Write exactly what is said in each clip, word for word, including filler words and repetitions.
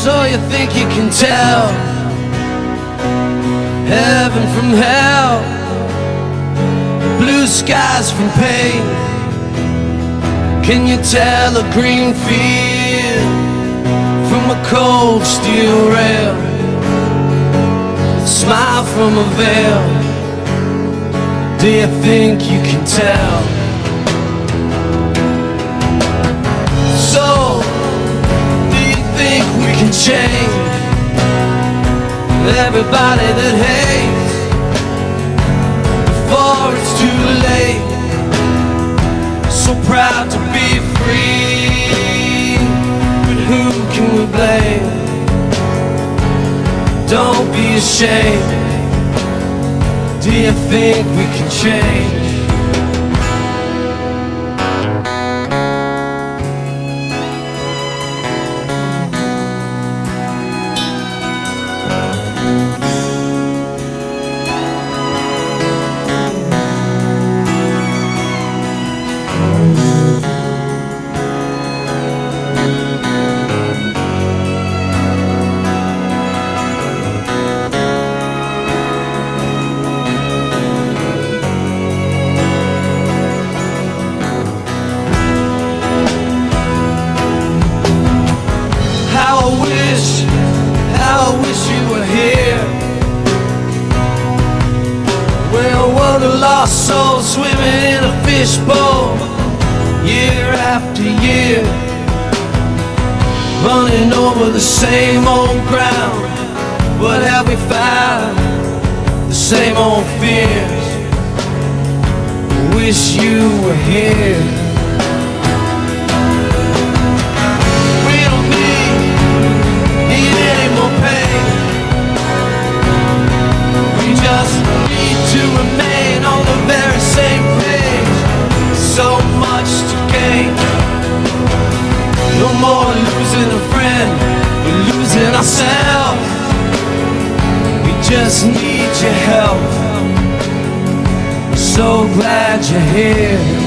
So you think you can tell heaven from hell, blue skies from pain? Can you tell a green field from a cold steel rail, a smile from a veil? Do you think you can tell? So, do you think we can change everybody that hates before it's too late? So proud to be free, but who can we blame? Don't be ashamed. Do you think we can change? Lost soul swimming in a fishbowl, year after year, running over the same old ground. What have we found? The same old fears. Wish you were here. We don't need, need any more pain. We just need to remain on the very same page. So much to gain. No more losing a friend, we're losing ourselves. We just need your help. So glad you're here.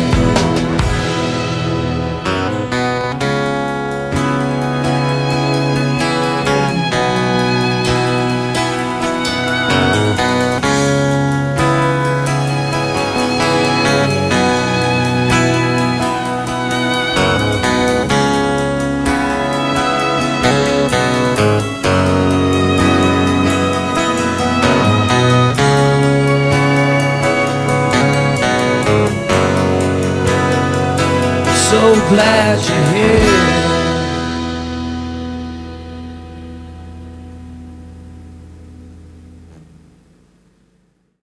So glad you're here.